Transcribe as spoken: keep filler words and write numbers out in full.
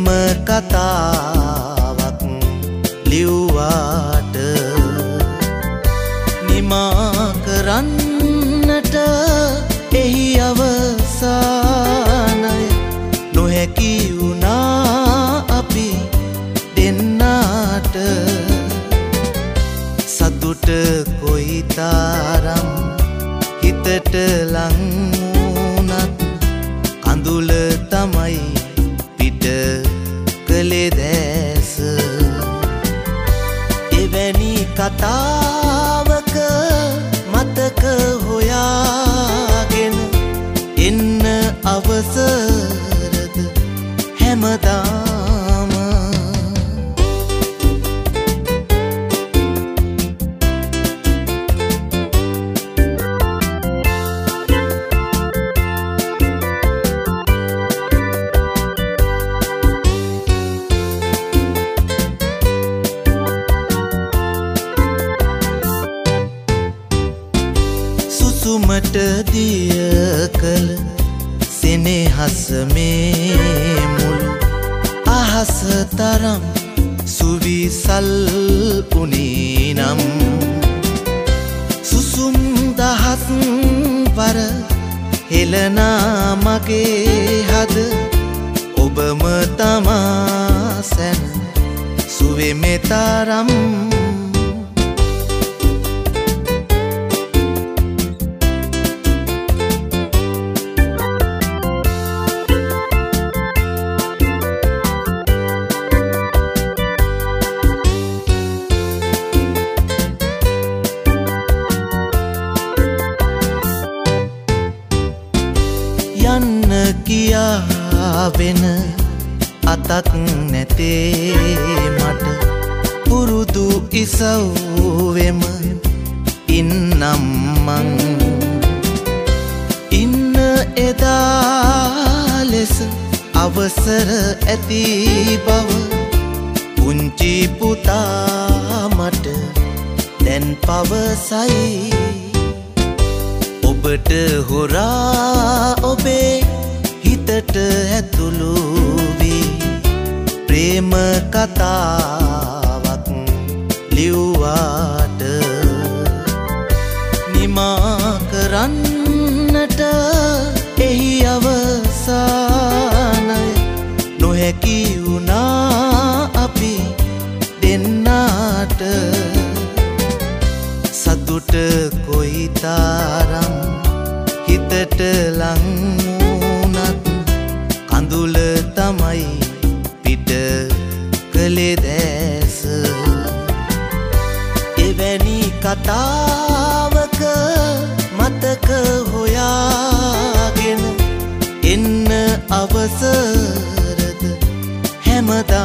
ප්‍රේම කතාවක් ලිව්වාට නිමා කරන්නට එහි අවසානය නොහැකි වුණා අපි දෙන්නාට සතුට කොයිතරම් හිතට ලං වුණත් කඳුල තමයි පිට කලේ දැස එවැනි කතාවක මතක හොයාගෙන එන්න අවසරද හැමදාම සුමට දිය කළ සෙනෙහස මේ මුළු අහස තරම් සුවිසල් උනේ නම් සුසුම් දහස් වර හෙළනා මගේ හද ඔබම තමා සැන සුවේ මේ තරම් යන්න කියාවෙන අතක් නැතේ මට පුරුදු ඉසව්වෙම ඉන්නම් මං ඉන්න එදා ලෙස අවසර ඇති බව පුංචි පුතා මට දැන් පවසයි ඔබට හොරා ඔබේ හිතට ඇතුළු වී ප්‍රේම කතාවක් ලිව්වාට නිමා කරන්නට එහි අවසානය නොහැකි වුණා අපි දෙන්නාට සතුට කොයිතරම් හිතට ලං වුණත් කඳුල තමයි පිට කලේ දැස එවැනි කතාවක මතක හොයාගෙන එන්න අවසරද හැමදා